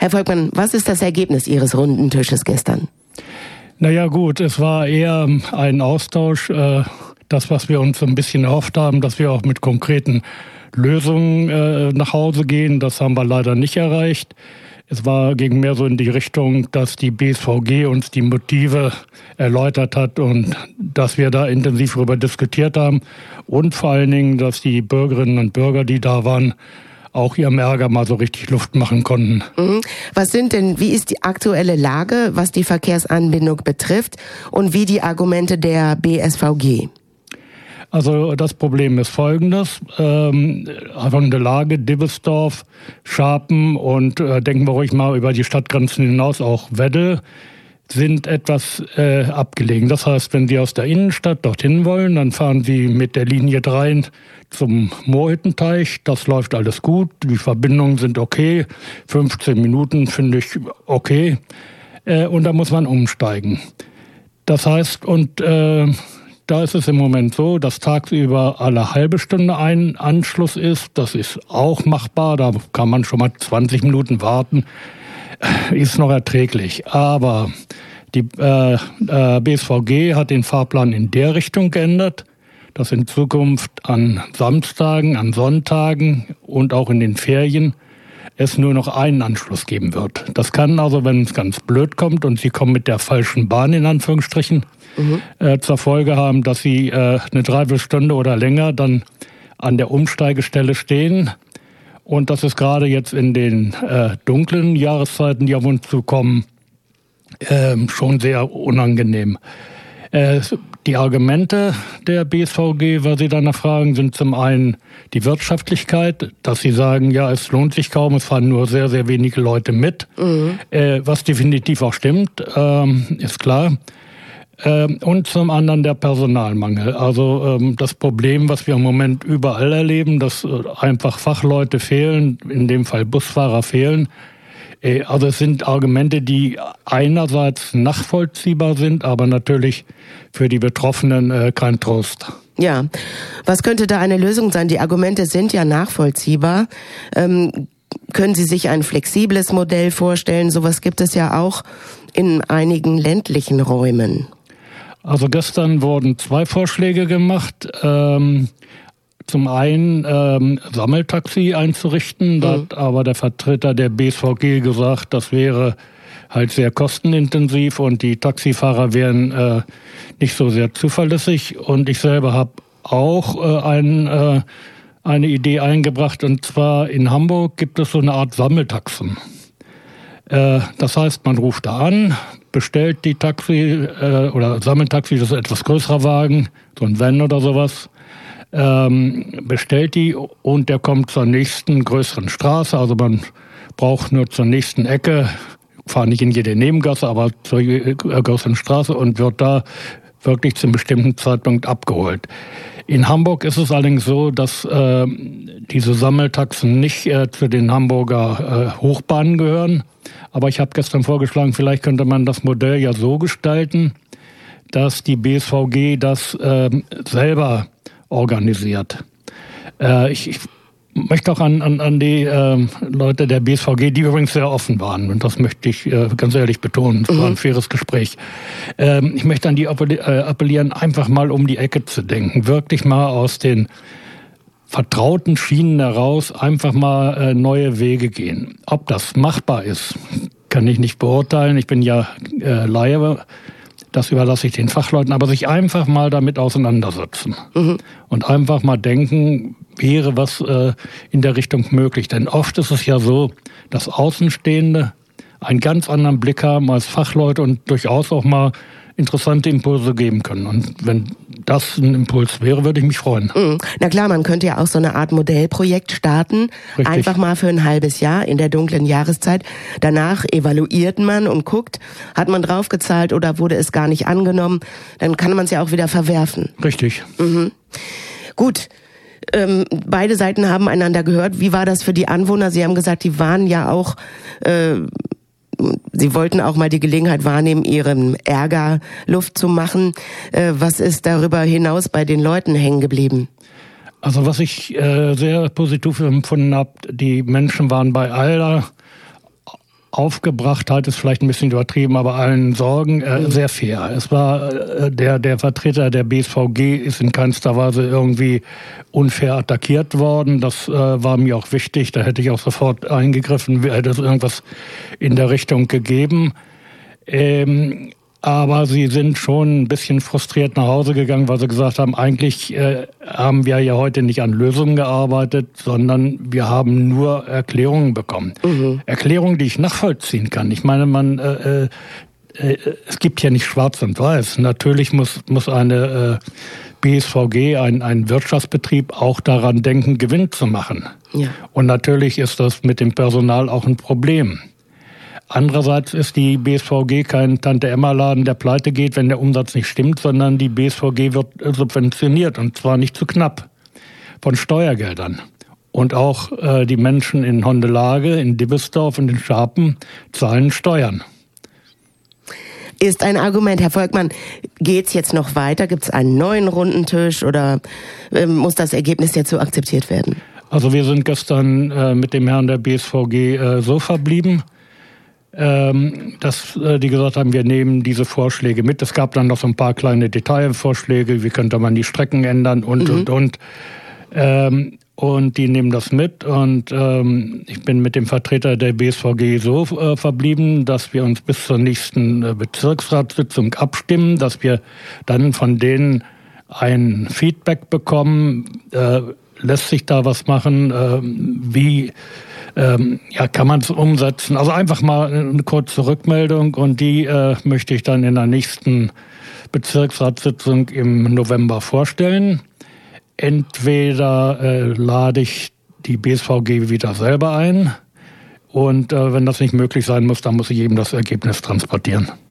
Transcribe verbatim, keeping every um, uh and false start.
Herr Volkmann, was ist das Ergebnis Ihres runden Tisches gestern? Naja gut, es war eher ein Austausch, äh, das, was wir uns ein bisschen erhofft haben, dass wir auch mit konkreten Lösungen äh, nach Hause gehen. Das haben wir leider nicht erreicht. Es war, ging mehr so in die Richtung, dass die B S V G uns die Motive erläutert hat und dass wir da intensiv darüber diskutiert haben. Und vor allen Dingen, dass die Bürgerinnen und Bürger, die da waren, auch ihrem Ärger mal so richtig Luft machen konnten. Mhm. Was sind denn, wie ist die aktuelle Lage, was die Verkehrsanbindung betrifft und wie die Argumente der B S V G? Also das Problem ist folgendes, ähm, von der Lage Dibbesdorf, Scharpen und äh, denken wir ruhig mal über die Stadtgrenzen hinaus, auch Weddel, sind etwas äh, abgelegen. Das heißt, wenn Sie aus der Innenstadt dorthin wollen, dann fahren Sie mit der Linie drei zum Moorhüttenteich. Das läuft alles gut, die Verbindungen sind okay, fünfzehn Minuten finde ich okay äh, und da muss man umsteigen. Das heißt, und äh, da ist es im Moment so, dass tagsüber alle halbe Stunde ein Anschluss ist. Das ist auch machbar. Da kann man schon mal zwanzig Minuten warten. Ist noch erträglich. Aber die äh, äh, B S V G hat den Fahrplan in der Richtung geändert, dass in Zukunft an Samstagen, an Sonntagen und auch in den Ferien es nur noch einen Anschluss geben wird. Das kann also, wenn es ganz blöd kommt und Sie kommen mit der falschen Bahn in Anführungsstrichen, Mhm. Äh, zur Folge haben, dass sie äh, eine Dreiviertelstunde oder länger dann an der Umsteigestelle stehen. Und das ist gerade jetzt in den äh, dunklen Jahreszeiten, die auf uns zukommen, äh, schon sehr unangenehm. Äh, die Argumente der B S V G, was Sie danach fragen, sind zum einen die Wirtschaftlichkeit, dass sie sagen, ja, es lohnt sich kaum, es fahren nur sehr, sehr wenige Leute mit, mhm. äh, was definitiv auch stimmt, ähm, ist klar. Und zum anderen der Personalmangel. Also das Problem, was wir im Moment überall erleben, dass einfach Fachleute fehlen, in dem Fall Busfahrer fehlen. Also es sind Argumente, die einerseits nachvollziehbar sind, aber natürlich für die Betroffenen kein Trost. Ja, was könnte da eine Lösung sein? Die Argumente sind ja nachvollziehbar. Ähm, können Sie sich ein flexibles Modell vorstellen? Sowas gibt es ja auch in einigen ländlichen Räumen. Also gestern wurden zwei Vorschläge gemacht. Ähm, zum einen ähm, Sammeltaxi einzurichten. Da hat aber der Vertreter der B S V G gesagt, das wäre halt sehr kostenintensiv und die Taxifahrer wären äh, nicht so sehr zuverlässig. Und ich selber habe auch äh, ein, äh, eine Idee eingebracht. Und zwar in Hamburg gibt es so eine Art Sammeltaxen. Äh, das heißt, man ruft da an, bestellt die Taxi äh, oder Sammeltaxi, das ist ein etwas größerer Wagen, so ein Van oder sowas, ähm, bestellt die und der kommt zur nächsten größeren Straße. Also man braucht nur zur nächsten Ecke, fahrt nicht in jede Nebengasse, aber zur größeren Straße und wird da wirklich zum bestimmten Zeitpunkt abgeholt. In Hamburg ist es allerdings so, dass äh, diese Sammeltaxen nicht äh, zu den Hamburger äh, Hochbahnen gehören. Aber ich habe gestern vorgeschlagen, vielleicht könnte man das Modell ja so gestalten, dass die B S V G das äh, selber organisiert. Äh, ich, ich möchte auch an, an, an die äh, Leute der B S V G, die übrigens sehr offen waren, und das möchte ich äh, ganz ehrlich betonen, es mhm. war ein faires Gespräch. Ähm, ich möchte an die appellieren, einfach mal um die Ecke zu denken, wirklich mal aus den vertrauten Schienen heraus einfach mal äh, neue Wege gehen. Ob das machbar ist, kann ich nicht beurteilen. Ich bin ja äh, Laie, das überlasse ich den Fachleuten, aber sich einfach mal damit auseinandersetzen mhm. und einfach mal denken, wäre was äh, in der Richtung möglich. Denn oft ist es ja so, dass Außenstehende einen ganz anderen Blick haben als Fachleute und durchaus auch mal interessante Impulse geben können. Und wenn das ein Impuls wäre, würde ich mich freuen. Mhm. Na klar, man könnte ja auch so eine Art Modellprojekt starten. Richtig. Einfach mal für ein halbes Jahr in der dunklen Jahreszeit. Danach evaluiert man und guckt, hat man draufgezahlt oder wurde es gar nicht angenommen. Dann kann man es ja auch wieder verwerfen. Richtig. Mhm. Gut. Ähm, beide Seiten haben einander gehört. Wie war das für die Anwohner? Sie haben gesagt, die waren ja auch... Äh, Sie wollten auch mal die Gelegenheit wahrnehmen, ihrem Ärger Luft zu machen. Äh, was ist darüber hinaus bei den Leuten hängen geblieben? Also was ich äh, sehr positiv empfunden habe, die Menschen waren bei aller Aufgebrachtheit ist vielleicht ein bisschen übertrieben, aber allen Sorgen äh, mhm. sehr fair. Es war äh, der der Vertreter der B S V G ist in keinster Weise irgendwie unfair attackiert worden. Das äh, war mir auch wichtig. Da hätte ich auch sofort eingegriffen, hätte es irgendwas in der Richtung gegeben. Ähm, aber sie sind schon ein bisschen frustriert nach Hause gegangen, weil sie gesagt haben, eigentlich äh, haben wir ja heute nicht an Lösungen gearbeitet, sondern wir haben nur Erklärungen bekommen. Mhm. Erklärungen, die ich nachvollziehen kann. Ich meine, man äh, äh, es gibt ja nicht schwarz und weiß. Natürlich muss muss eine äh, B S V G, ein, ein Wirtschaftsbetrieb, auch daran denken, Gewinn zu machen. Ja. Und natürlich ist das mit dem Personal auch ein Problem. Andererseits ist die B S V G kein Tante-Emma-Laden, der pleite geht, wenn der Umsatz nicht stimmt, sondern die B S V G wird subventioniert, und zwar nicht zu knapp, von Steuergeldern. Und auch äh, die Menschen in Hondelage, in Dibbesdorf und in Scharpen zahlen Steuern. Ist ein Argument. Herr Volkmann, geht's jetzt noch weiter? Gibt's einen neuen Rundentisch oder äh, muss das Ergebnis jetzt so akzeptiert werden? Also wir sind gestern äh, mit dem Herrn der B S V G äh, so verblieben, dass die gesagt haben, wir nehmen diese Vorschläge mit. Es gab dann noch so ein paar kleine Detailvorschläge, wie könnte man die Strecken ändern und, mhm. und, und. Ähm, und die nehmen das mit. Und ähm, ich bin mit dem Vertreter der B S V G so äh, verblieben, dass wir uns bis zur nächsten äh, Bezirksratssitzung abstimmen, dass wir dann von denen ein Feedback bekommen, äh, lässt sich da was machen, äh, wie Ähm, ja, kann man es umsetzen? Also einfach mal eine kurze Rückmeldung, und die äh, möchte ich dann in der nächsten Bezirksratssitzung im November vorstellen. Entweder äh, lade ich die B S V G wieder selber ein, und äh, wenn das nicht möglich sein muss, dann muss ich eben das Ergebnis transportieren.